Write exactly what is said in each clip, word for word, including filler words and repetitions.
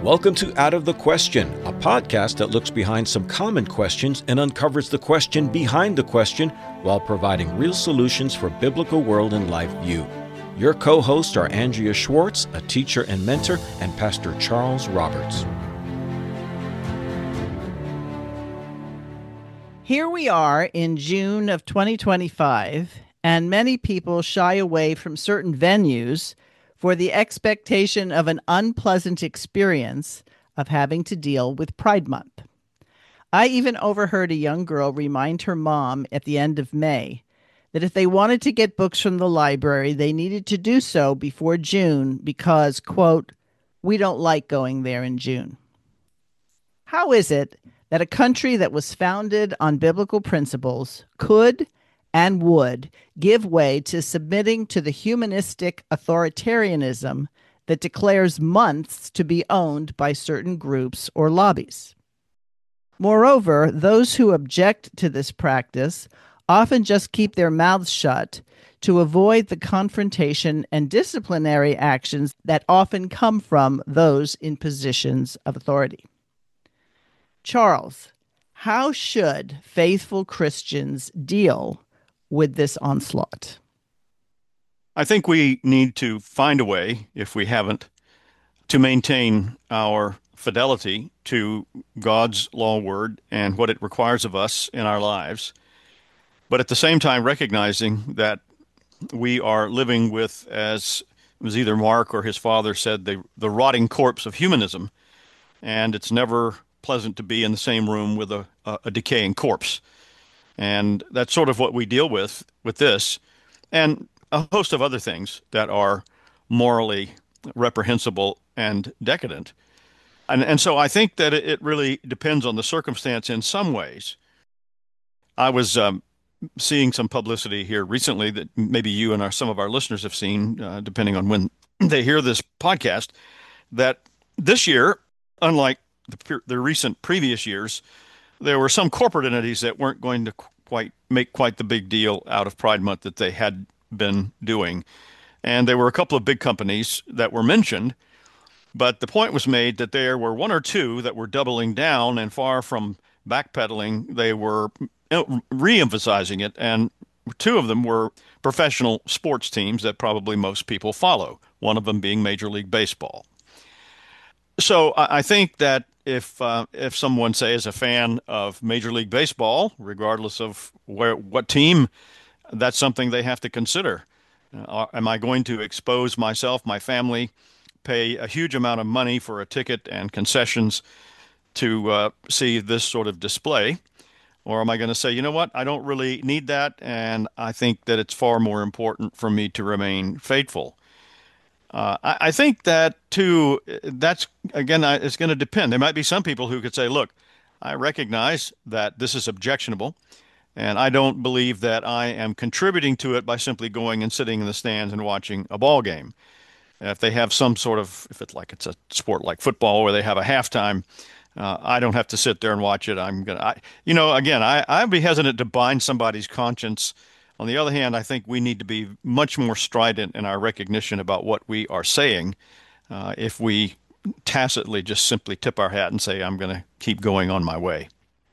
Welcome to Out of the Question, a podcast that looks behind some common questions and uncovers the question behind the question while providing real solutions for biblical world and life view. Your co-hosts are Andrea Schwartz, a teacher and mentor, and Pastor Charles Roberts. Here we are in June of twenty twenty-five, and many people shy away from certain venues for the expectation of an unpleasant experience of having to deal with Pride Month. I even overheard a young girl remind her mom at the end of May that if they wanted to get books from the library, they needed to do so before June because, quote, we don't like going there in June. How is it that a country that was founded on biblical principles could and would give way to submitting to the humanistic authoritarianism that declares months to be owned by certain groups or lobbies? Moreover, those who object to this practice often just keep their mouths shut to avoid the confrontation and disciplinary actions that often come from those in positions of authority. Charles, how should faithful Christians deal with this onslaught? I think we need to find a way, if we haven't, to maintain our fidelity to God's law word and what it requires of us in our lives, but at the same time recognizing that we are living with, as it was either Mark or his father said, the, the rotting corpse of humanism, and it's never pleasant to be in the same room with a, a, a decaying corpse. And that's sort of what we deal with with this, and a host of other things that are morally reprehensible and decadent. And, and so I think that it really depends on the circumstance in some ways. I was um, seeing some publicity here recently that maybe you and our, some of our listeners have seen, uh, depending on when they hear this podcast, that this year, unlike the, the recent previous years, there were some corporate entities that weren't going to quite make quite the big deal out of Pride Month that they had been doing. And there were a couple of big companies that were mentioned, but the point was made that there were one or two that were doubling down, and far from backpedaling, they were re-emphasizing it. And two of them were professional sports teams that probably most people follow, one of them being Major League Baseball. So I think that if uh, if someone, say, is a fan of Major League Baseball, regardless of where what team, that's something they have to consider. Uh, am I going to expose myself, my family, pay a huge amount of money for a ticket and concessions to uh, see this sort of display? Or am I going to say, you know what, I don't really need that, and I think that it's far more important for me to remain faithful? Uh, I, I think that, too, that's, again, I, it's going to depend. There might be some people who could say, look, I recognize that this is objectionable, and I don't believe that I am contributing to it by simply going and sitting in the stands and watching a ball game. If they have some sort of, if it's like it's a sport like football where they have a halftime, uh, I don't have to sit there and watch it. I'm going to, you know, again, I, I'd be hesitant to bind somebody's conscience. On the other hand, I think we need to be much more strident in our recognition about what we are saying. Uh, if we tacitly just simply tip our hat and say, I'm going to keep going on my way.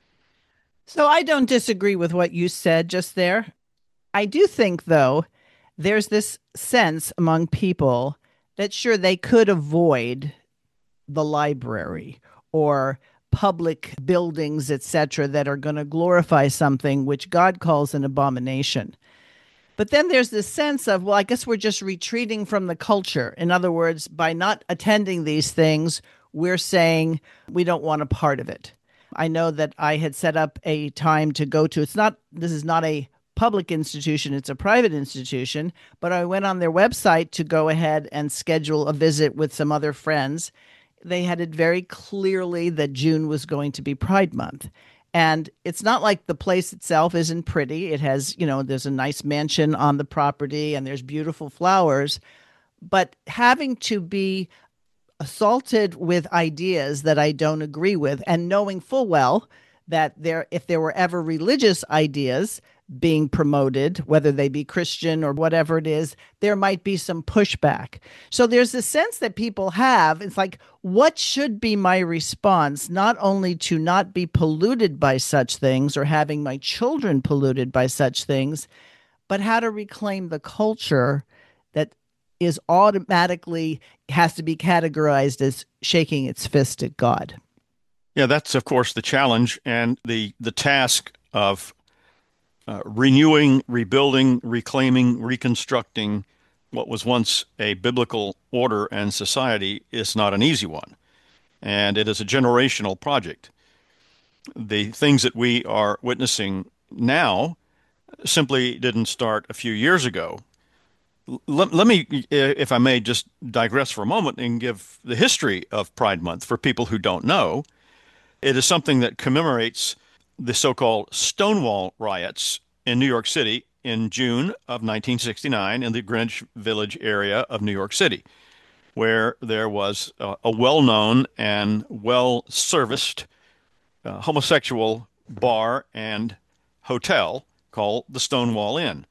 So I don't disagree with what you said just there. I do think, though, there's this sense among people that sure, they could avoid the library or public buildings, et cetera, that are going to glorify something which God calls an abomination. But then there's this sense of, well, I guess we're just retreating from the culture. In other words, by not attending these things, we're saying we don't want a part of it. I know that I had set up a time to go to, it's not, this is not a public institution, it's a private institution, but I went on their website to go ahead and schedule a visit with some other friends. They had it very clearly that June was going to be Pride Month. And it's not like the place itself isn't pretty. It has, you know, there's a nice mansion on the property and there's beautiful flowers. But having to be assaulted with ideas that I don't agree with, and knowing full well that there, if there were ever religious ideas being promoted, whether they be Christian or whatever it is, there might be some pushback. So there's a sense that people have, it's like, what should be my response, not only to not be polluted by such things or having my children polluted by such things, but how to reclaim the culture that is automatically has to be categorized as shaking its fist at God. Yeah, that's, of course, the challenge and the, the task of uh, renewing, rebuilding, reclaiming, reconstructing what was once a biblical order and society is not an easy one. And it is a generational project. The things that we are witnessing now simply didn't start a few years ago. Let, let me, if I may, just digress for a moment and give the history of Pride Month for people who don't know. It is something that commemorates the so-called Stonewall riots in New York City in June of nineteen sixty-nine in the Greenwich Village area of New York City, where there was a, a well-known and well-serviced uh, homosexual bar and hotel called the Stonewall Inn.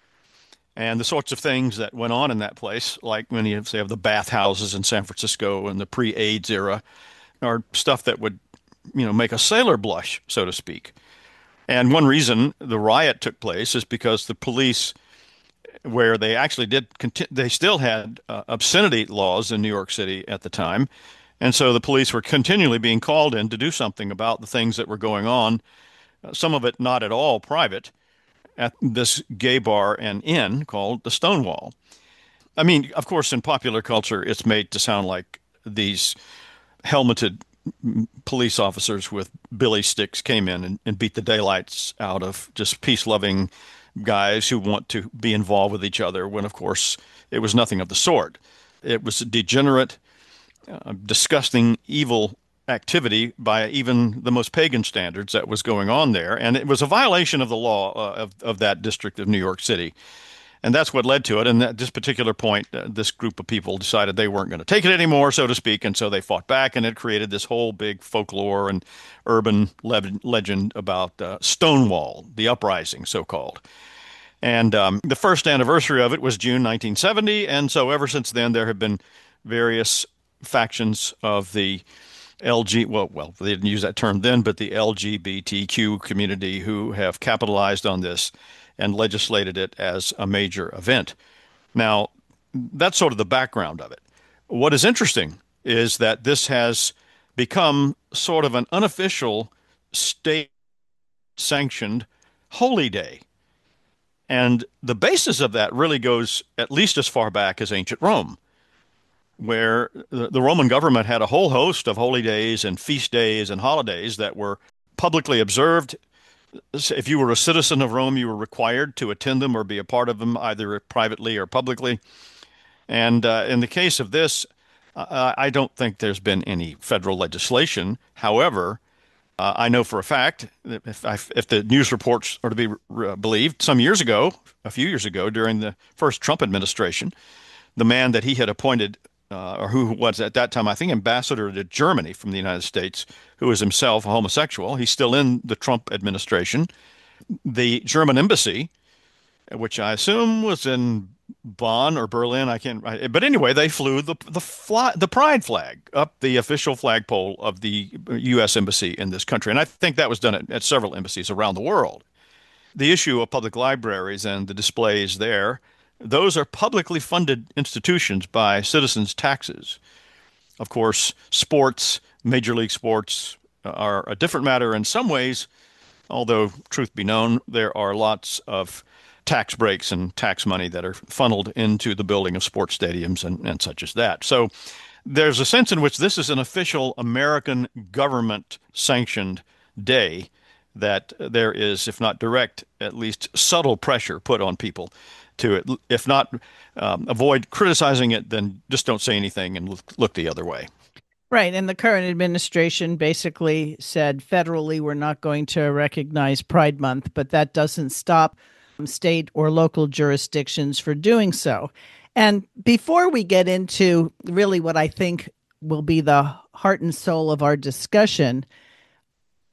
And the sorts of things that went on in that place, like when you say of the bathhouses in San Francisco in the pre-AIDS era, are stuff that would, you know, make a sailor blush, so to speak. And one reason the riot took place is because the police, where they actually did, they still had uh, obscenity laws in New York City at the time. And so the police were continually being called in to do something about the things that were going on, some of it not at all private, at this gay bar and inn called the Stonewall. I mean, of course, in popular culture, it's made to sound like these helmeted police officers with billy sticks came in and, and beat the daylights out of just peace-loving guys who want to be involved with each other, when, of course, it was nothing of the sort. It was a degenerate, uh, disgusting, evil activity by even the most pagan standards that was going on there. And it was a violation of the law uh, of, of that district of New York City. And that's what led to it. And at this particular point, uh, this group of people decided they weren't going to take it anymore, so to speak. And so they fought back, and it created this whole big folklore and urban le- legend about uh, Stonewall, the uprising, so-called. And um, the first anniversary of it was June nineteen seventy. And so ever since then, there have been various factions of the L G, well, well, they didn't use that term then, but the L G B T Q community who have capitalized on this and legislated it as a major event. Now, that's sort of the background of it. What is interesting is that this has become sort of an unofficial state-sanctioned holy day. And the basis of that really goes at least as far back as ancient Rome, where the Roman government had a whole host of holy days and feast days and holidays that were publicly observed. If you were a citizen of Rome, you were required to attend them or be a part of them, either privately or publicly. And uh, in the case of this, uh, I don't think there's been any federal legislation. However, uh, I know for a fact that if, I, if the news reports are to be re- believed, some years ago, a few years ago, during the first Trump administration, the man that he had appointed, uh, or who was at that time, I think, ambassador to Germany from the United States, who is himself a homosexual. He's still in the Trump administration. The German embassy, which I assume was in Bonn or Berlin, I can't. But anyway, they flew the the fly, the pride flag up the official flagpole of the U S embassy in this country, and I think that was done at, at several embassies around the world. The issue of public libraries and the displays there, those are publicly funded institutions by citizens' taxes. Of course, sports, Major League Sports, are a different matter in some ways, although, truth be known, there are lots of tax breaks and tax money that are funneled into the building of sports stadiums and, and such as that. So there's a sense in which this is an official American government-sanctioned day that there is, if not direct, at least subtle pressure put on people to it. If not um, avoid criticizing it, then just don't say anything and look, look the other way. Right. And the current administration basically said federally we're not going to recognize Pride Month, but that doesn't stop state or local jurisdictions for doing so. And before we get into really what I think will be the heart and soul of our discussion,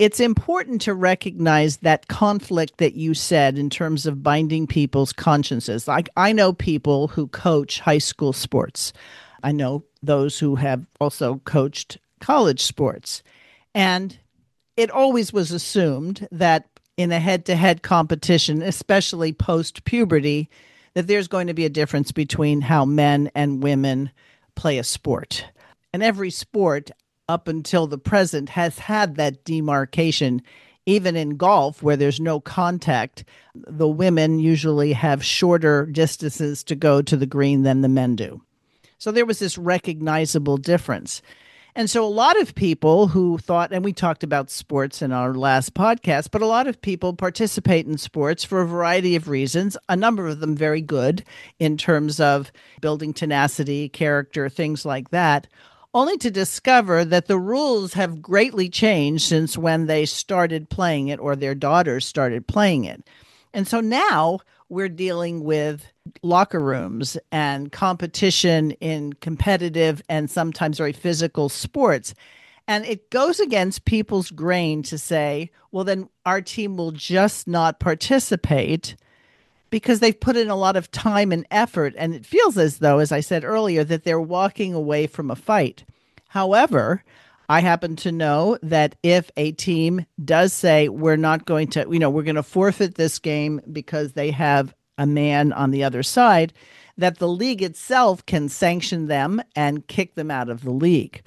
it's important to recognize that conflict that you said in terms of binding people's consciences. Like, I know people who coach high school sports. I know those who have also coached college sports. And it always was assumed that in a head-to-head competition, especially post-puberty, that there's going to be a difference between how men and women play a sport. And every sport up until the present has had that demarcation. Even in golf, where there's no contact, the women usually have shorter distances to go to the green than the men do. So there was this recognizable difference. And so a lot of people who thought, and we talked about sports in our last podcast, but a lot of people participate in sports for a variety of reasons, a number of them very good in terms of building tenacity, character, things like that, only to discover that the rules have greatly changed since when they started playing it or their daughters started playing it. And so now we're dealing with locker rooms and competition in competitive and sometimes very physical sports. And it goes against people's grain to say, well, then our team will just not participate because they've put in a lot of time and effort. And it feels as though, as I said earlier, that they're walking away from a fight. However, I happen to know that if a team does say, we're not going to, you know, we're going to forfeit this game because they have a man on the other side, that the league itself can sanction them and kick them out of the league.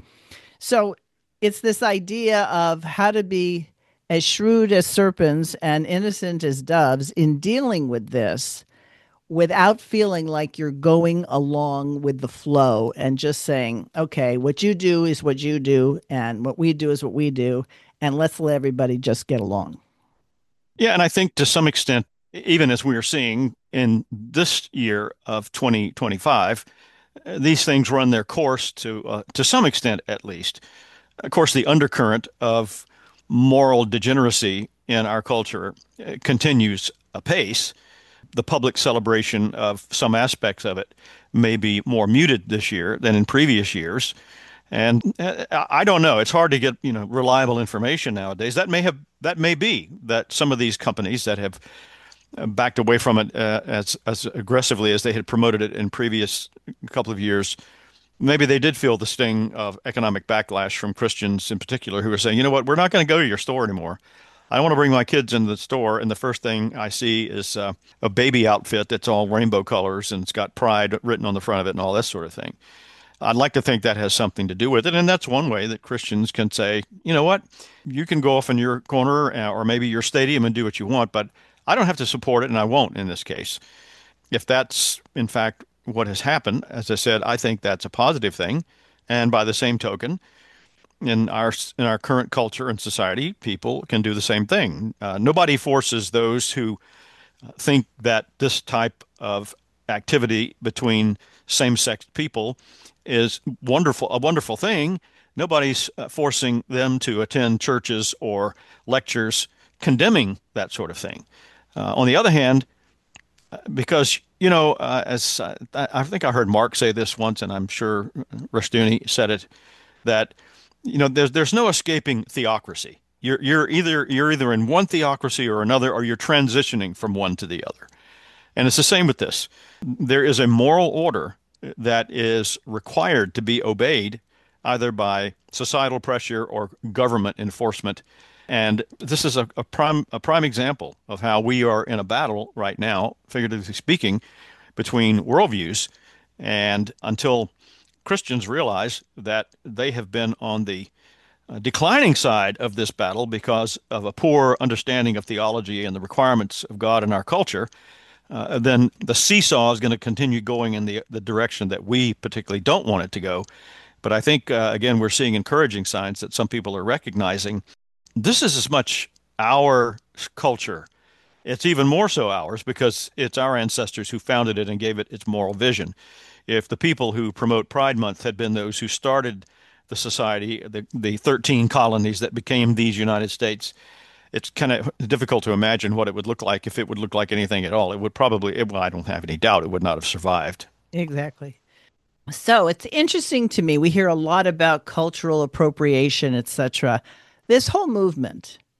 So it's this idea of how to be as shrewd as serpents and innocent as doves in dealing with this without feeling like you're going along with the flow and just saying, okay, what you do is what you do, and what we do is what we do, and let's let everybody just get along. Yeah, and I think to some extent, even as we are seeing in this year of twenty twenty-five, these things run their course to uh, to some extent, at least. Of course, the undercurrent of moral degeneracy in our culture continues apace. The public celebration of some aspects of it may be more muted this year than in previous years. And I don't know. It's hard to get, you know, reliable information nowadays. That may have that may be that some of these companies that have backed away from it uh, as as aggressively as they had promoted it in previous couple of years, maybe they did feel the sting of economic backlash from Christians in particular who are saying, you know what, we're not going to go to your store anymore. I want to bring my kids into the store, and the first thing I see is uh, a baby outfit that's all rainbow colors and it's got pride written on the front of it and all that sort of thing. I'd like to think that has something to do with it, and that's one way that Christians can say, you know what, you can go off in your corner or maybe your stadium and do what you want, but I don't have to support it, and I won't in this case. If that's, in fact, what has happened, as I said, I think that's a positive thing. And by the same token, in our in our current culture and society, people can do the same thing. Uh, nobody forces those who think that this type of activity between same-sex people is wonderful, a wonderful thing. Nobody's uh, forcing them to attend churches or lectures condemning that sort of thing. Uh, on the other hand, because, you know, uh, as uh, I think I heard Mark say this once, and I'm sure Rushdoony said it, that, you know, there's there's no escaping theocracy. You're you're either you're either in one theocracy or another, or you're transitioning from one to the other. And it's the same with this. There is a moral order that is required to be obeyed either by societal pressure or government enforcement. And this is a, a prime a prime example of how we are in a battle right now, figuratively speaking, between worldviews. And until Christians realize that they have been on the uh, declining side of this battle because of a poor understanding of theology and the requirements of God in our culture, uh, then the seesaw is going to continue going in the, the direction that we particularly don't want it to go. But I think, uh, again, we're seeing encouraging signs that some people are recognizing this is as much our culture. It's even more so ours because it's our ancestors who founded it and gave it its moral vision. If the people who promote Pride Month had been those who started the society, the, the thirteen colonies that became these United States, it's kind of difficult to imagine what it would look like if it would look like anything at all. It would probably, well, I don't have any doubt it would not have survived. Exactly. So it's interesting to me. We hear a lot about cultural appropriation, et cetera. This whole movement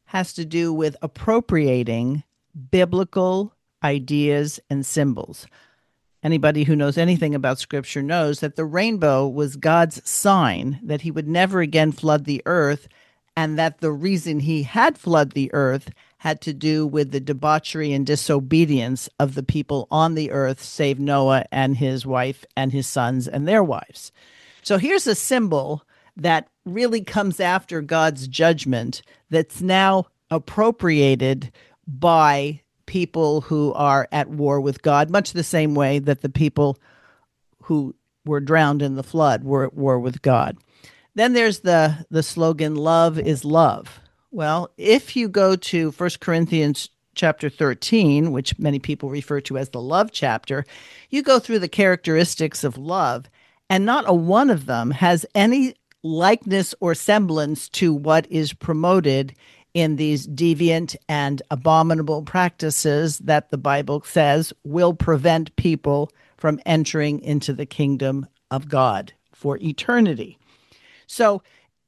has to do with appropriating biblical ideas and symbols. Anybody who knows anything about Scripture knows that the rainbow was God's sign that he would never again flood the earth, and that the reason he had flooded the earth had to do with the debauchery and disobedience of the people on the earth, save Noah and his wife and his sons and their wives. So here's a symbol that really comes after God's judgment that's now appropriated by people who are at war with God, much the same way that the people who were drowned in the flood were at war with God. Then there's the, the slogan, love is love. Well, if you go to First Corinthians chapter thirteen, which many people refer to as the love chapter, you go through the characteristics of love, and not a one of them has any likeness or semblance to what is promoted in these deviant and abominable practices that the Bible says will prevent people from entering into the kingdom of God for eternity. So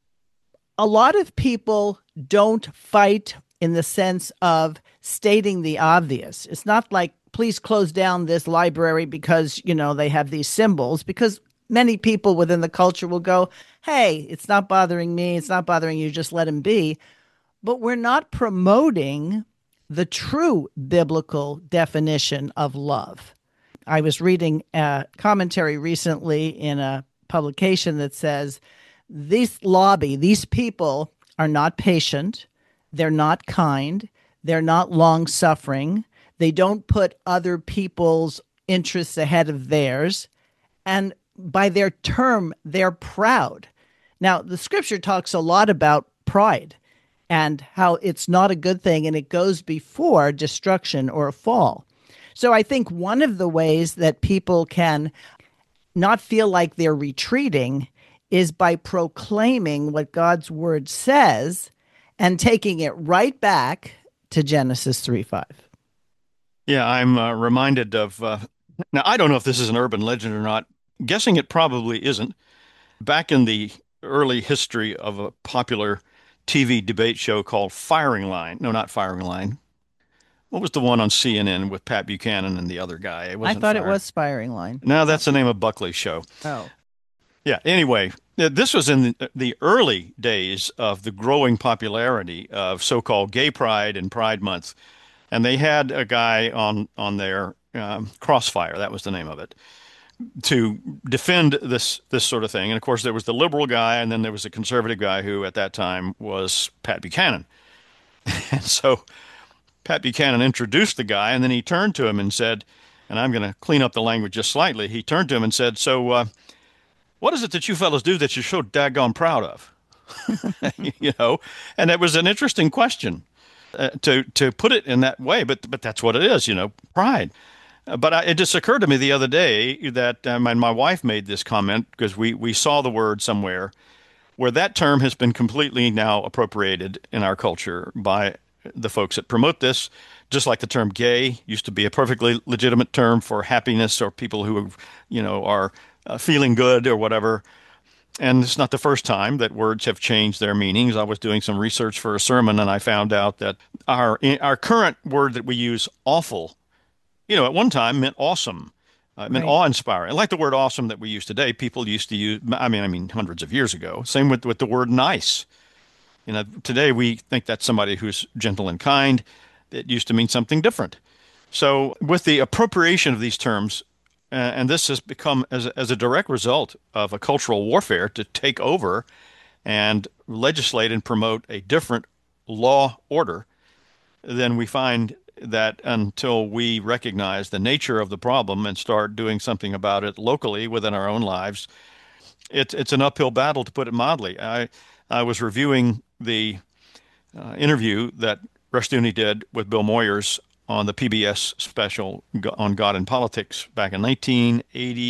a lot of people don't fight in the sense of stating the obvious. It's not like, please close down this library because, you know, they have these symbols, because many people within the culture will go, hey, it's not bothering me, it's not bothering you, just let him be. But we're not promoting the true biblical definition of love. I was reading a commentary recently in a publication that says, this lobby, these people are not patient, they're not kind, they're not long-suffering, they don't put other people's interests ahead of theirs, and by their term, they're proud. Now, the Scripture talks a lot about pride and how it's not a good thing, and it goes before destruction or a fall. So I think one of the ways that people can not feel like they're retreating is by proclaiming what God's word says and taking it right back to Genesis three five. Yeah, I'm uh, reminded of, uh, now I don't know if this is an urban legend or not. Guessing it probably isn't. Back in the early history of a popular T V debate show called Firing Line, no, not Firing Line. What was the one on C N N with Pat Buchanan and the other guy? It I wasn't thought Fire- it was Firing Line. No, that's the name of Buckley's show. Oh. Yeah, anyway, this was in the, the early days of the growing popularity of so-called gay pride and Pride Month. And they had a guy on, on their um, Crossfire, that was the name of it, to defend this this sort of thing. And of course, there was the liberal guy, and then there was a conservative guy who at that time was Pat Buchanan. And so Pat Buchanan introduced the guy, and then he turned to him and said, and I'm going to clean up the language just slightly, he turned to him and said, so uh, what is it that you fellows do that you're so daggone proud of? You know, and it was an interesting question uh, to to put it in that way, but but that's what it is, you know, pride. Uh, but I, it just occurred to me the other day that um, and my wife made this comment because we, we saw the word somewhere where that term has been completely now appropriated in our culture by the folks that promote this, just like the term gay used to be a perfectly legitimate term for happiness or people who, you know, are uh, feeling good or whatever. And it's not the first time that words have changed their meanings. I was doing some research for a sermon, and I found out that our our current word that we use, awful, you know, at one time meant awesome. Uh, it meant Right. awe-inspiring. Like the word awesome that we use today, people used to use, I mean, I mean, hundreds of years ago. Same with, with the word nice. You know, today we think that's somebody who's gentle and kind. It used to mean something different. So with the appropriation of these terms, uh, and this has become as a, as a direct result of a cultural warfare to take over and legislate and promote a different law order, then we find that until we recognize the nature of the problem and start doing something about it locally within our own lives, it's it's an uphill battle, to put it mildly. I I was reviewing the uh, interview that Rushdoony did with Bill Moyers on the P B S special on God and Politics back in nineteen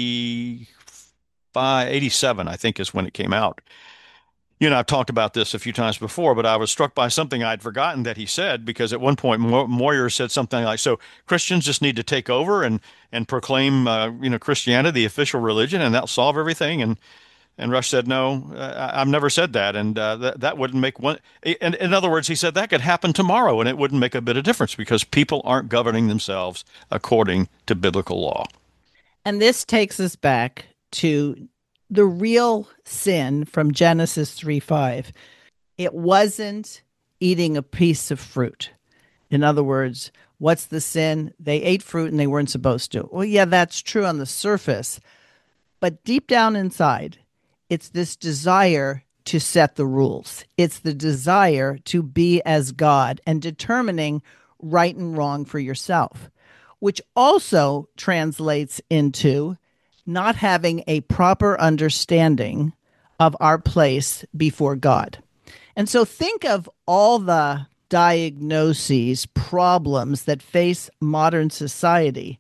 eighty-five, eighty-seven, I think is when it came out. You know, I've talked about this a few times before, but I was struck by something I'd forgotten that he said, because at one point Mo- Moyer said something like, so Christians just need to take over and, and proclaim, uh, you know, Christianity, the official religion, and that'll solve everything. And, And Rush said, no, uh, I've never said that. And uh, that, that wouldn't make one. In, in other words, he said that could happen tomorrow and it wouldn't make a bit of difference because people aren't governing themselves according to biblical law. And this takes us back to the real sin from Genesis three five. It wasn't eating a piece of fruit. In other words, what's the sin? They ate fruit and they weren't supposed to. Well, yeah, that's true on the surface. But deep down inside, it's this desire to set the rules. It's the desire to be as God and determining right and wrong for yourself, which also translates into not having a proper understanding of our place before God. And so think of all the diagnoses, problems that face modern society.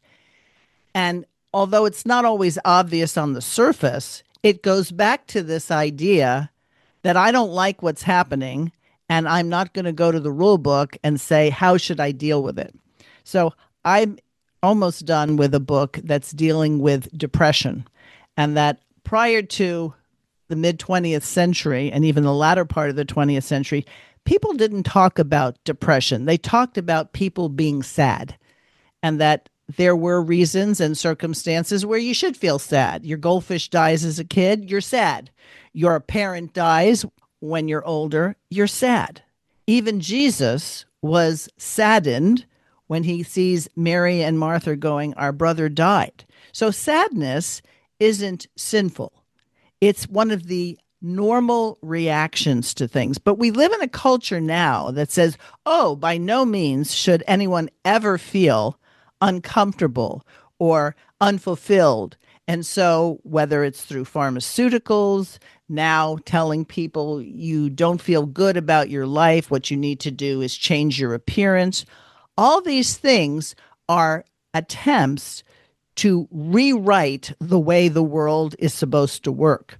And although it's not always obvious on the surface, it goes back to this idea that I don't like what's happening and I'm not going to go to the rule book and say, how should I deal with it? So I'm almost done with a book that's dealing with depression, and that prior to the mid-twentieth century and even the latter part of the twentieth century, people didn't talk about depression. They talked about people being sad, and that there were reasons and circumstances where you should feel sad. Your goldfish dies as a kid, you're sad. Your parent dies when you're older, you're sad. Even Jesus was saddened when he sees Mary and Martha going, our brother died. So sadness isn't sinful. It's one of the normal reactions to things. But we live in a culture now that says, oh, by no means should anyone ever feel uncomfortable or unfulfilled. And so whether it's through pharmaceuticals, now telling people you don't feel good about your life, what you need to do is change your appearance. All these things are attempts to rewrite the way the world is supposed to work.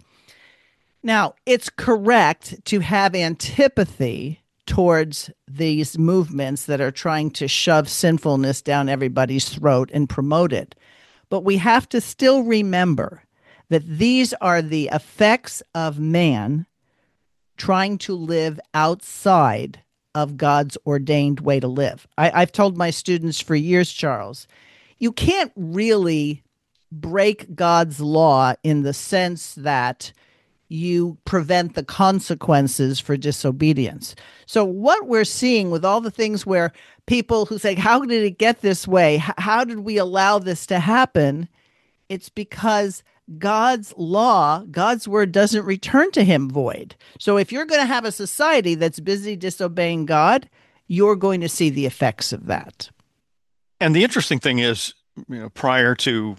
Now, it's correct to have antipathy towards these movements that are trying to shove sinfulness down everybody's throat and promote it. But we have to still remember that these are the effects of man trying to live outside of God's ordained way to live. I, I've told my students for years, Charles, you can't really break God's law in the sense that you prevent the consequences for disobedience. So what we're seeing with all the things where people who say, how did it get this way? H- how did we allow this to happen? It's because God's law, God's word doesn't return to him void. So if you're going to have a society that's busy disobeying God, you're going to see the effects of that. And the interesting thing is, you know, prior to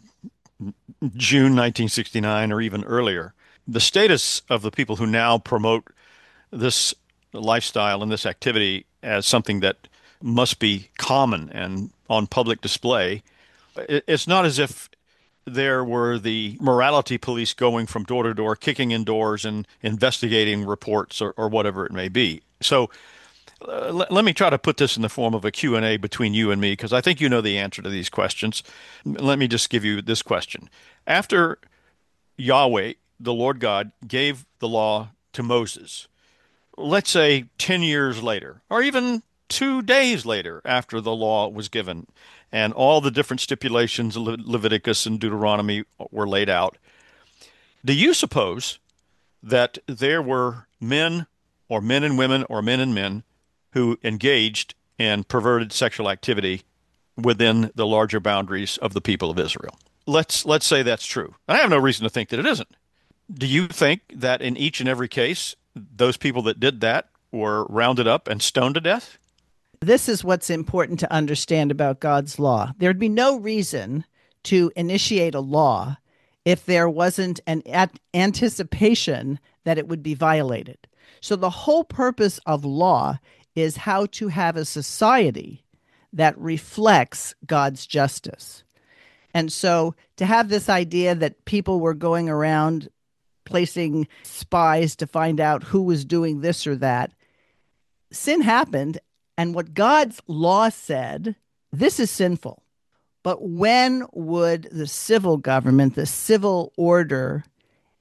June nineteen sixty-nine or even earlier, the status of the people who now promote this lifestyle and this activity as something that must be common and on public display, it's not as if there were the morality police going from door to door, kicking in doors and investigating reports or, or whatever it may be. So uh, let, let me try to put this in the form of a Q and A between you and me, because I think you know the answer to these questions. Let me just give you this question. After Yahweh, the Lord God, gave the law to Moses, let's say ten years later, or even two days later after the law was given, and all the different stipulations of Le- Leviticus and Deuteronomy were laid out, do you suppose that there were men or men and women or men and men who engaged in perverted sexual activity within the larger boundaries of the people of Israel? Let's let's say that's true. I have no reason to think that it isn't. Do you think that in each and every case, those people that did that were rounded up and stoned to death? This is what's important to understand about God's law. There'd be no reason to initiate a law if there wasn't an at- anticipation that it would be violated. So the whole purpose of law is how to have a society that reflects God's justice. And so to have this idea that people were going around placing spies to find out who was doing this or that, sin happened. And what God's law said, this is sinful. But when would the civil government, the civil order,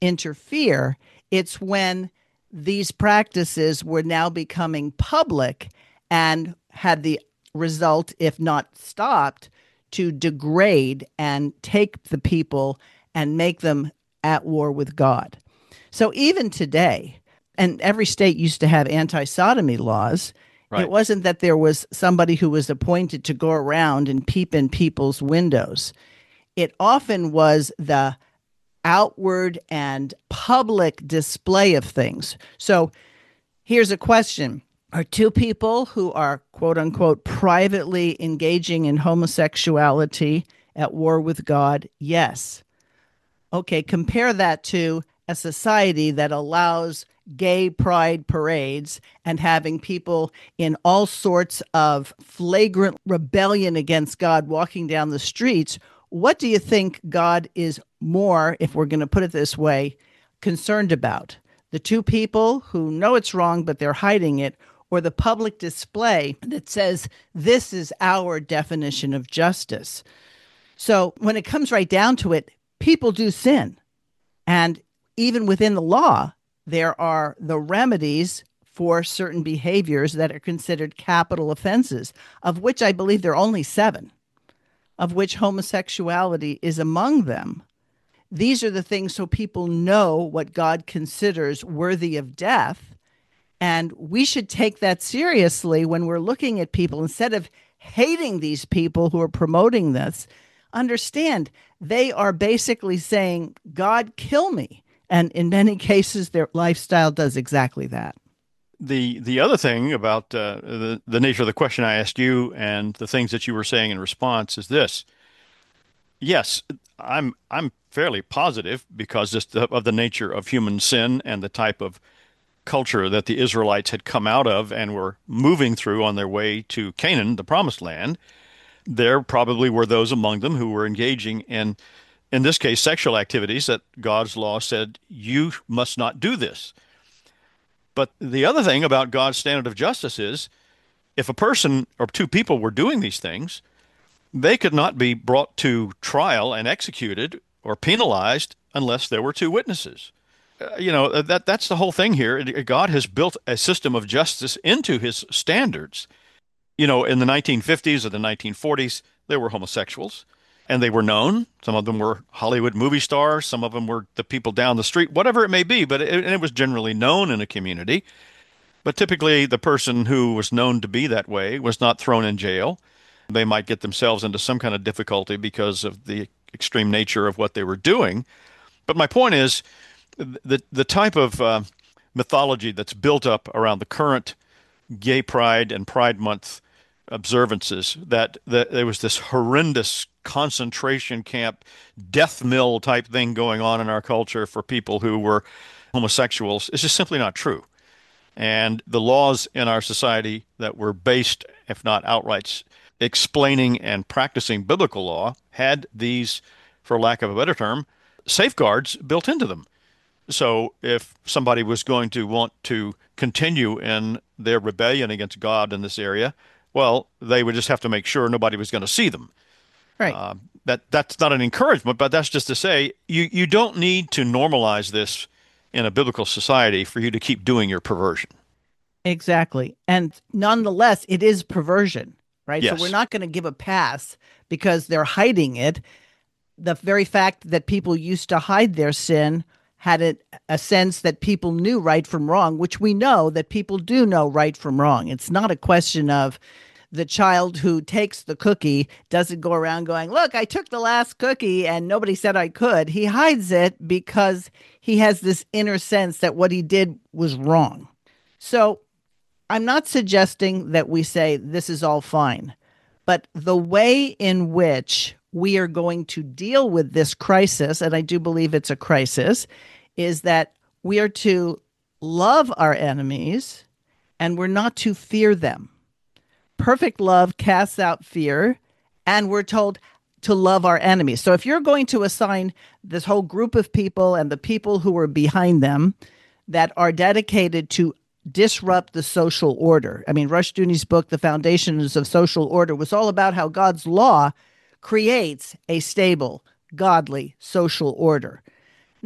interfere. It's when these practices were now becoming public and had the result, if not stopped, to degrade and take the people and make them at war with God. So even today, and every state used to have anti-sodomy laws, Right. It wasn't that there was somebody who was appointed to go around and peep in people's windows. It often was the outward and public display of things. So here's a question. Are two people who are, quote unquote, privately engaging in homosexuality at war with God? Yes. Okay, compare that to a society that allows gay pride parades and having people in all sorts of flagrant rebellion against God walking down the streets. What do you think God is more, if we're going to put it this way, concerned about? The two people who know it's wrong, but they're hiding it, or the public display that says, this is our definition of justice? So when it comes right down to it, people do sin. And even within the law, there are the remedies for certain behaviors that are considered capital offenses, of which I believe there are only seven, of which homosexuality is among them. These are the things so people know what God considers worthy of death. And we should take that seriously when we're looking at people. Instead of hating these people who are promoting this, understand they are basically saying, God, kill me. And in many cases, their lifestyle does exactly that. The the other thing about uh, the, the nature of the question I asked you and the things that you were saying in response is this. Yes, I'm I'm fairly positive because just of the nature of human sin and the type of culture that the Israelites had come out of and were moving through on their way to Canaan, the promised land. There probably were those among them who were engaging in, in this case, sexual activities that God's law said, you must not do this. But the other thing about God's standard of justice is, if a person or two people were doing these things, they could not be brought to trial and executed or penalized unless there were two witnesses. Uh, you know, that that's the whole thing here. God has built a system of justice into his standards. You know, in the nineteen fifties or the nineteen forties, there were homosexuals, and they were known. Some of them were Hollywood movie stars. Some of them were the people down the street, whatever it may be. But it, and it was generally known in a community. But typically, the person who was known to be that way was not thrown in jail. They might get themselves into some kind of difficulty because of the extreme nature of what they were doing. But my point is, the the type of uh, mythology that's built up around the current Gay Pride and Pride Month observances, that, that there was this horrendous concentration camp, death mill type thing going on in our culture for people who were homosexuals, is just simply not true. And the laws in our society that were based, if not outright, explaining and practicing biblical law had these, for lack of a better term, safeguards built into them. So if somebody was going to want to continue in their rebellion against God in this area, well, they would just have to make sure nobody was going to see them. Right. Uh, that that's not an encouragement, but that's just to say you, you don't need to normalize this in a biblical society for you to keep doing your perversion. Exactly. And nonetheless, it is perversion, right? Yes. So we're not going to give a pass because they're hiding it. The very fact that people used to hide their sin had a, a sense that people knew right from wrong, which we know that people do know right from wrong. It's not a question of the child who takes the cookie doesn't go around going, look, I took the last cookie and nobody said I could. He hides it because he has this inner sense that what he did was wrong. So I'm not suggesting that we say this is all fine, but the way in which we are going to deal with this crisis, and I do believe it's a crisis, is that we are to love our enemies and we're not to fear them. Perfect love casts out fear, and we're told to love our enemies. So if you're going to assign this whole group of people and the people who are behind them that are dedicated to disrupt the social order. I mean, Rushdoony's book, The Foundations of Social Order, was all about how God's law creates a stable, godly social order. Not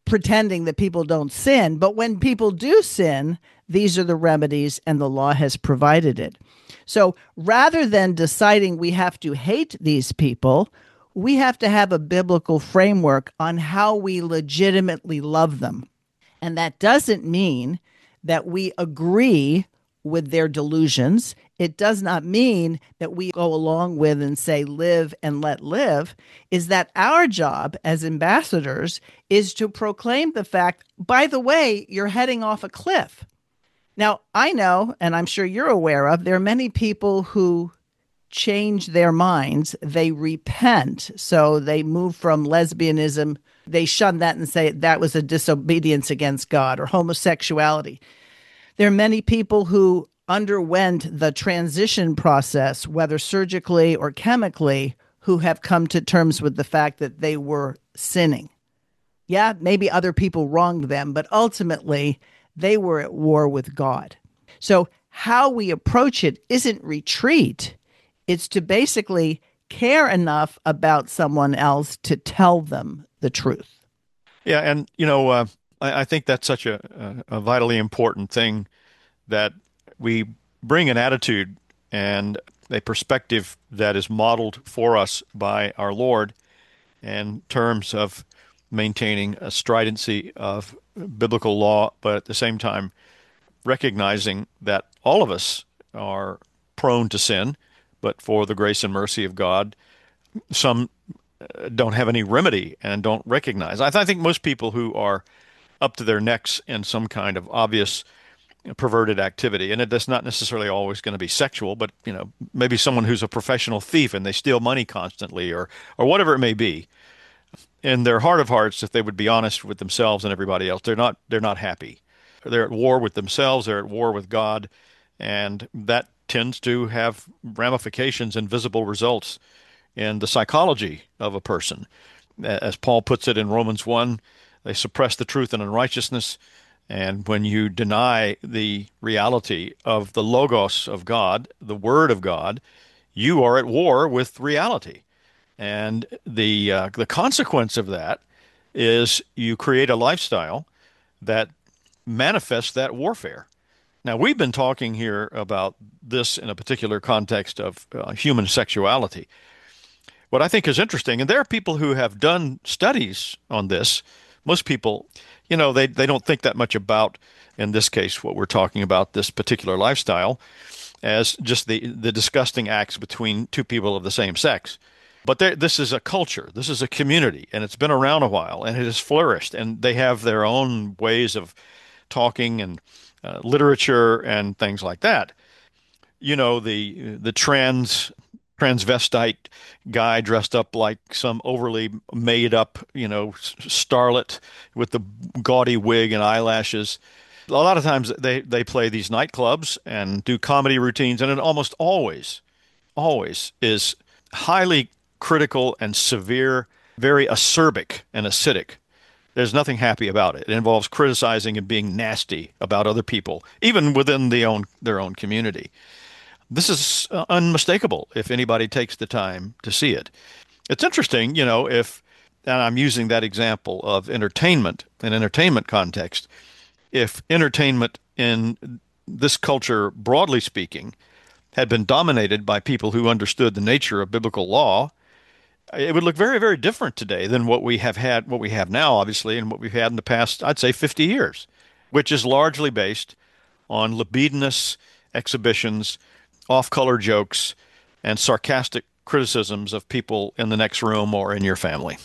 pretending that people don't sin. But when people do sin, these are the remedies, and the law has provided it. So rather than deciding we have to hate these people, we have to have a biblical framework on how we legitimately love them. And that doesn't mean that we agree with their delusions. It does not mean that we go along with and say, live and let live. Is that our job as ambassadors is to proclaim the fact, by the way, you're heading off a cliff. Now, I know, and I'm sure you're aware of, there are many people who change their minds. They repent. So they move from lesbianism. They shun that and say that was a disobedience against God, or homosexuality. There are many people who underwent the transition process, whether surgically or chemically, who have come to terms with the fact that they were sinning. Yeah, maybe other people wronged them, but ultimately they were at war with God. So how we approach it isn't retreat. It's to basically care enough about someone else to tell them the truth. Yeah, and you know, uh, I, I think that's such a, a, a vitally important thing, that we bring an attitude and a perspective that is modeled for us by our Lord in terms of maintaining a stridency of biblical law, but at the same time recognizing that all of us are prone to sin, but for the grace and mercy of God, some don't have any remedy and don't recognize. I, th- I think most people who are up to their necks in some kind of obvious perverted activity, and it is not necessarily always going to be sexual, but you know, maybe someone who's a professional thief and they steal money constantly, or or whatever it may be, in their heart of hearts, if they would be honest with themselves and everybody else, they're not they're not happy. They're at war with themselves, they're at war with God, and that tends to have ramifications and visible results in the psychology of a person. As Paul puts it in Romans one, they suppress the truth in unrighteousness. And when you deny the reality of the Logos of God, the Word of God, you are at war with reality. And the uh, the consequence of that is you create a lifestyle that manifests that warfare. Now, we've been talking here about this in a particular context of uh, human sexuality. What I think is interesting, and there are people who have done studies on this. Most people, you know, they, they don't think that much about, in this case, what we're talking about, this particular lifestyle, as just the, the disgusting acts between two people of the same sex. But there, this is a culture, this is a community, and it's been around a while, and it has flourished, and they have their own ways of talking and uh, literature and things like that. You know, the the trans transvestite guy dressed up like some overly made up, you know, starlet with the gaudy wig and eyelashes. A lot of times they, they play these nightclubs and do comedy routines, and it almost always, always is highly critical and severe, very acerbic and acidic. There's nothing happy about it. It involves criticizing and being nasty about other people, even within the own, their own community. This is uh, unmistakable if anybody takes the time to see it. It's interesting, you know, if, and I'm using that example of entertainment, an entertainment context, if entertainment in this culture, broadly speaking, had been dominated by people who understood the nature of biblical law, it would look very, very different today than what we have had, what we have now, obviously, and what we've had in the past, I'd say, fifty years, which is largely based on libidinous exhibitions, off-color jokes, and sarcastic criticisms of people in the next room or in your family.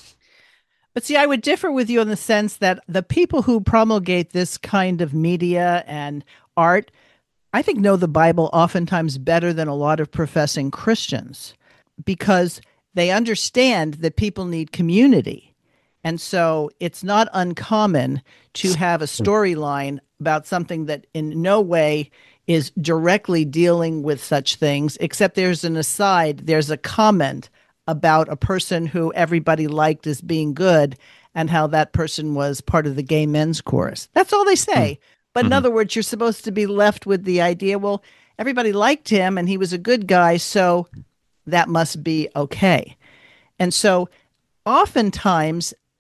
But see, I would differ with you in the sense that the people who promulgate this kind of media and art, I think, know the Bible oftentimes better than a lot of professing Christians, because they understand that people need community. And so it's not uncommon to have a storyline about something that in no way is directly dealing with such things, except there's an aside, there's a comment about a person who everybody liked as being good and how that person was part of the gay men's chorus. That's all they say. Mm-hmm. But in other words, you're supposed to be left with the idea, well, everybody liked him and he was a good guy, so that must be okay. And so oftentimes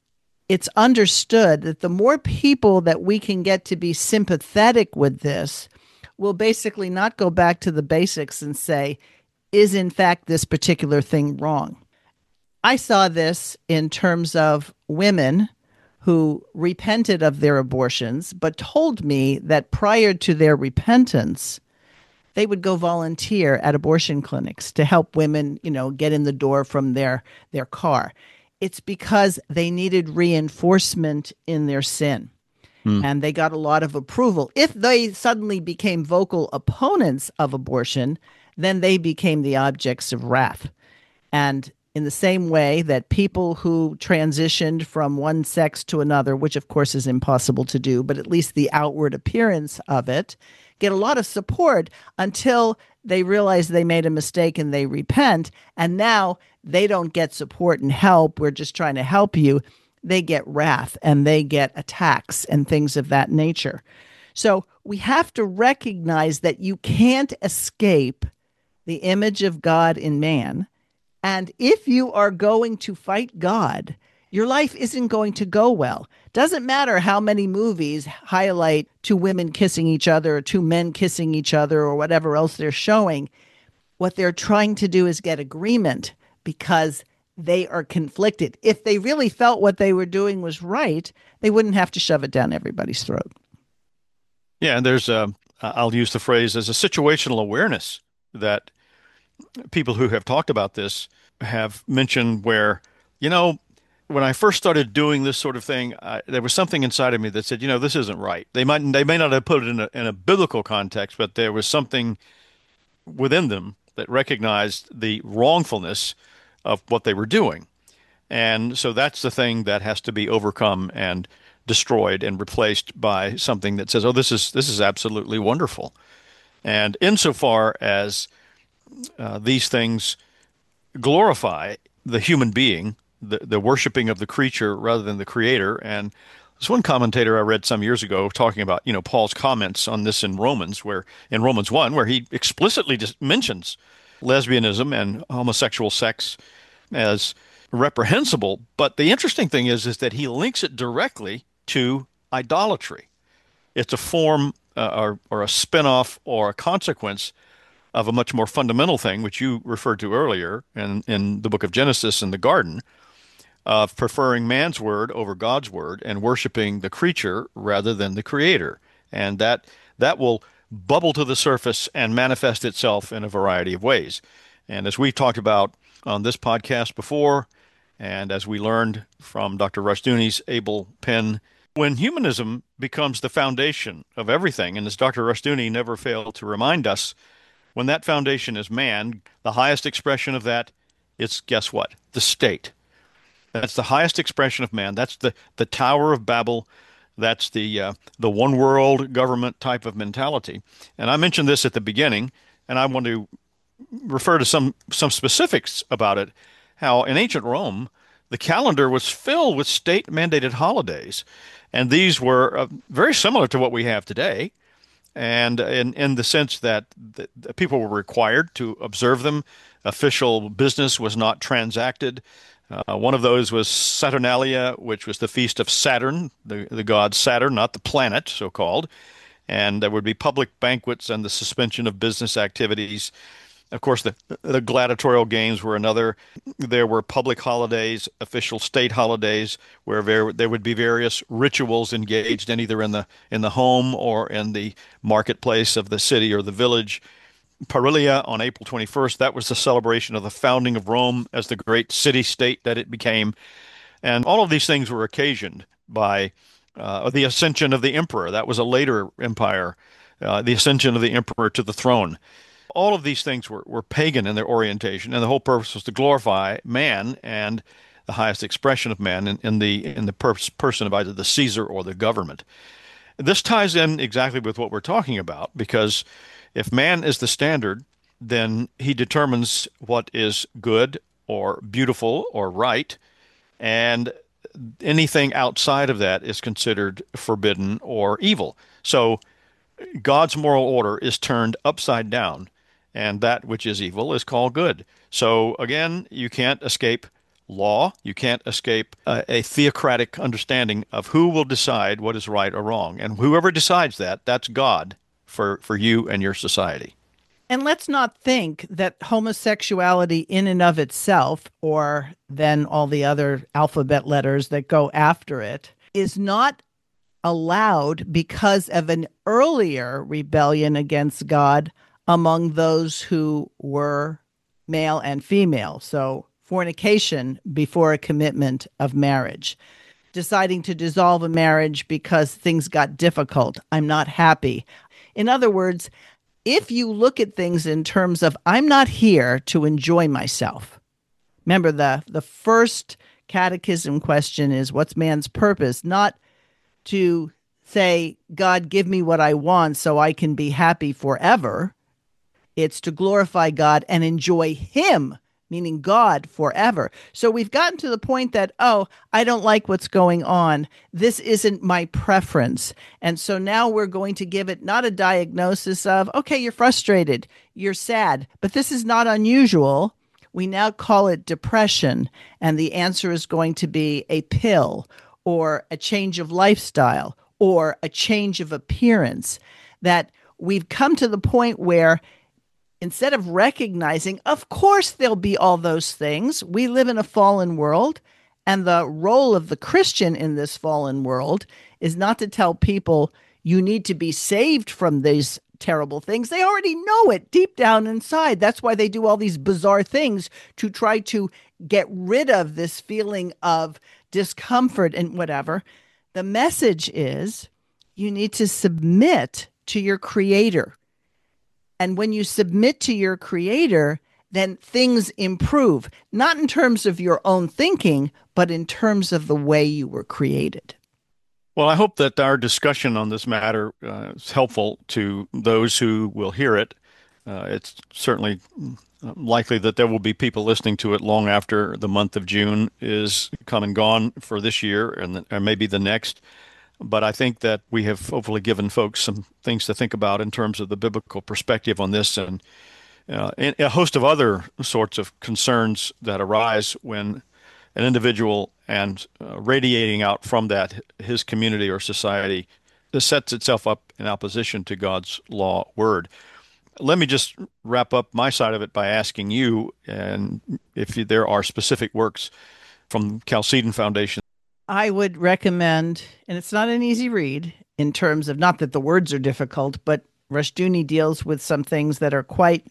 it's understood that the more people that we can get to be sympathetic with this will basically not go back to the basics and say, is in fact this particular thing wrong? I saw this in terms of women who repented of their abortions, but told me that prior to their repentance, they would go volunteer at abortion clinics to help women, you know, get in the door from their, their car. It's because they needed reinforcement in their sin. Hmm. And they got a lot of approval. If they suddenly became vocal opponents of abortion, then they became the objects of wrath. And in the same way that people who transitioned from one sex to another, which of course is impossible to do, but at least the outward appearance of it, get a lot of support until they realize they made a mistake and they repent. And now they don't get support and help. We're just trying to help you. They get wrath and they get attacks and things of that nature. So we have to recognize that you can't escape the image of God in man. And if you are going to fight God, your life isn't going to go well. Doesn't matter how many movies highlight two women kissing each other or two men kissing each other or whatever else they're showing. What they're trying to do is get agreement because they are conflicted. If they really felt what they were doing was right, they wouldn't have to shove it down everybody's throat. Yeah, and there's a, I'll use the phrase as a situational awareness that people who have talked about this have mentioned where, you know, when I first started doing this sort of thing, I, there was something inside of me that said, you know, this isn't right. They might, they may not have put it in a, in a biblical context, but there was something within them that recognized the wrongfulness of what they were doing. And so that's the thing that has to be overcome and destroyed and replaced by something that says, oh, this is this is absolutely wonderful. And insofar as uh, these things glorify the human being, the, the worshiping of the creature rather than the creator. And there's one commentator I read some years ago talking about, you know, Paul's comments on this in Romans, where in Romans one, where he explicitly just mentions lesbianism and homosexual sex as reprehensible. But the interesting thing is, is that he links it directly to idolatry. It's a form uh, or, or a spinoff or a consequence of a much more fundamental thing, which you referred to earlier in, in the book of Genesis in the garden, of preferring man's word over God's word and worshiping the creature rather than the creator. And that that will bubble to the surface and manifest itself in a variety of ways. And as we've talked about on this podcast before, and as we learned from Doctor Rushdoony's able pen, when humanism becomes the foundation of everything, and as Doctor Rushdoony never failed to remind us, when that foundation is man, the highest expression of that is, guess what? The state. That's the highest expression of man. That's the, the Tower of Babel. That's the uh, the one world government type of mentality. And I mentioned this at the beginning, and I want to refer to some some specifics about it. How in ancient Rome, the calendar was filled with state-mandated holidays, and these were uh, very similar to what we have today. And in, in the sense that the, the people were required to observe them. Official business was not transacted. Uh, one of those was Saturnalia, which was the feast of Saturn, the, the god Saturn, not the planet, so-called. And there would be public banquets and the suspension of business activities. Of course, the, the gladiatorial games were another. There were public holidays, official state holidays, where there, there would be various rituals engaged in either in the in the home or in the marketplace of the city or the village. Parilia on April twenty-first, that was the celebration of the founding of Rome as the great city-state that it became. And all of these things were occasioned by uh, the ascension of the emperor. That was a later empire, uh, the ascension of the emperor to the throne. All of these things were, were pagan in their orientation, and the whole purpose was to glorify man and the highest expression of man in, in the in the pers- person of either the Caesar or the government. This ties in exactly with what we're talking about, because if man is the standard, then he determines what is good or beautiful or right, and anything outside of that is considered forbidden or evil. So God's moral order is turned upside down, and that which is evil is called good. So again, you can't escape law. You can't escape a, a theocratic understanding of who will decide what is right or wrong. And whoever decides that, that's God for, for you and your society. And let's not think that homosexuality in and of itself, or then all the other alphabet letters that go after it, is not allowed because of an earlier rebellion against God among those who were male and female. So fornication before a commitment of marriage. Deciding to dissolve a marriage because things got difficult. I'm not happy. In other words, if you look at things in terms of, I'm not here to enjoy myself. Remember, the, the first catechism question is, what's man's purpose? Not to say, God, give me what I want so I can be happy forever. It's to glorify God and enjoy him, meaning God, forever. So we've gotten to the point that, oh, I don't like what's going on. This isn't my preference. And so now we're going to give it not a diagnosis of, okay, you're frustrated, you're sad, but this is not unusual. We now call it depression. And the answer is going to be a pill or a change of lifestyle or a change of appearance. That we've come to the point where instead of recognizing, of course, there'll be all those things. We live in a fallen world, and the role of the Christian in this fallen world is not to tell people you need to be saved from these terrible things. They already know it deep down inside. That's why they do all these bizarre things to try to get rid of this feeling of discomfort and whatever. The message is you need to submit to your Creator. And when you submit to your Creator, then things improve, not in terms of your own thinking, but in terms of the way you were created. Well, I hope that our discussion on this matter uh, is helpful to those who will hear it. Uh, it's certainly likely that there will be people listening to it long after the month of June is come and gone for this year and, and maybe the next. But I think that we have hopefully given folks some things to think about in terms of the biblical perspective on this and, uh, and a host of other sorts of concerns that arise when an individual and uh, radiating out from that his community or society sets itself up in opposition to God's law word. Let me just wrap up my side of it by asking you, and if there are specific works from Chalcedon Foundation. I would recommend, and it's not an easy read in terms of, not that the words are difficult, but Rushdoony deals with some things that are quite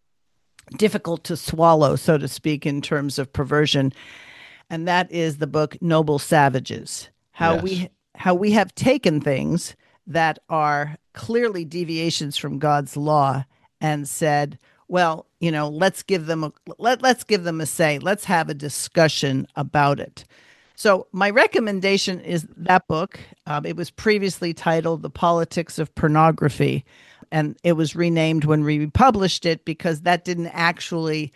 difficult to swallow, so to speak, in terms of perversion. And that is the book Noble Savages. How Yes. we how we have taken things that are clearly deviations from God's law and said, well, you know, let's give them a let, let's give them a say. Let's have a discussion about it. So my recommendation is that book. Um, it was previously titled The Politics of Pornography, and it was renamed when we republished it because that didn't actually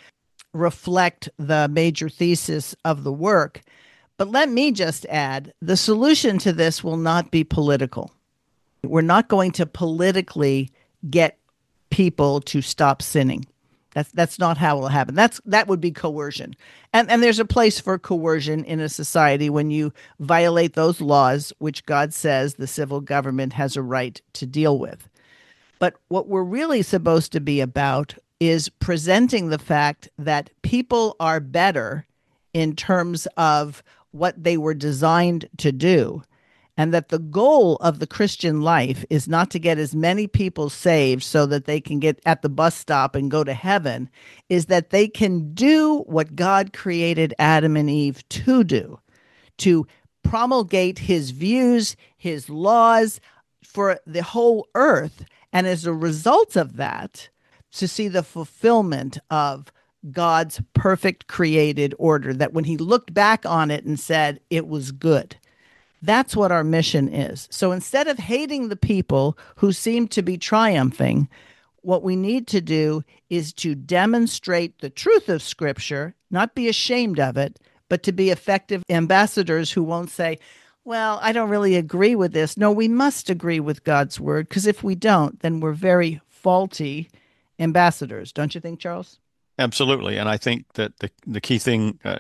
reflect the major thesis of the work. But let me just add, the solution to this will not be political. We're not going to politically get people to stop sinning. That's that's not how it will happen. That's that would be coercion. And and there's a place for coercion in a society when you violate those laws which God says the civil government has a right to deal with. But what we're really supposed to be about is presenting the fact that people are better in terms of what they were designed to do, and that the goal of the Christian life is not to get as many people saved so that they can get at the bus stop and go to heaven, is that they can do what God created Adam and Eve to do, to promulgate his views, his laws for the whole earth. And as a result of that, to see the fulfillment of God's perfect created order, that when he looked back on it and said it was good. That's what our mission is. So instead of hating the people who seem to be triumphing, what we need to do is to demonstrate the truth of Scripture, not be ashamed of it, but to be effective ambassadors who won't say, well, I don't really agree with this. No, we must agree with God's word, because if we don't, then we're very faulty ambassadors. Don't you think, Charles? Absolutely. And I think that the, the key thing, uh, and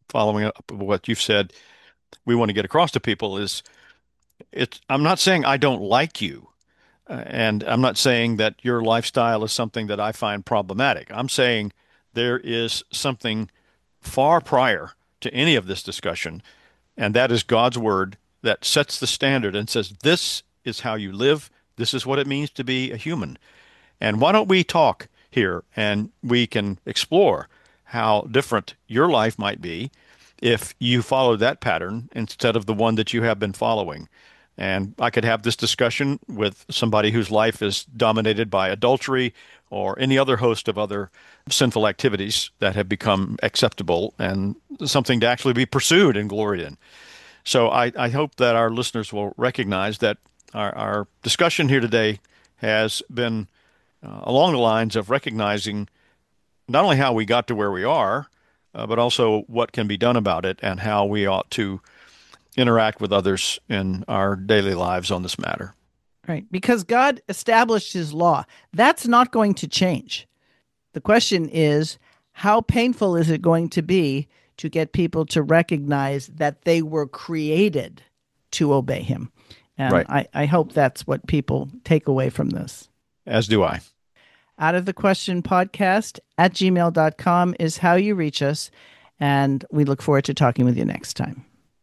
following up with what you've said, we want to get across to people is it's, I'm not saying I don't like you. Uh, and I'm not saying that your lifestyle is something that I find problematic. I'm saying there is something far prior to any of this discussion, and that is God's word that sets the standard and says, this is how you live. This is what it means to be a human. And why don't we talk here and we can explore how different your life might be if you follow that pattern instead of the one that you have been following. And I could have this discussion with somebody whose life is dominated by adultery or any other host of other sinful activities that have become acceptable and something to actually be pursued and gloried in. So I, I hope that our listeners will recognize that our, our discussion here today has been uh, along the lines of recognizing not only how we got to where we are, uh, but also what can be done about it and how we ought to interact with others in our daily lives on this matter. Right, because God established his law. That's not going to change. The question is, how painful is it going to be to get people to recognize that they were created to obey him? And right. I, I hope that's what people take away from this. As do I. Out of the Question podcast at gmail dot com is how you reach us, and we look forward to talking with you next time.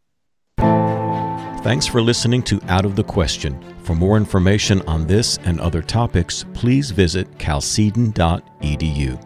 Thanks for listening to Out of the Question. For more information on this and other topics, please visit chalcedon dot e d u.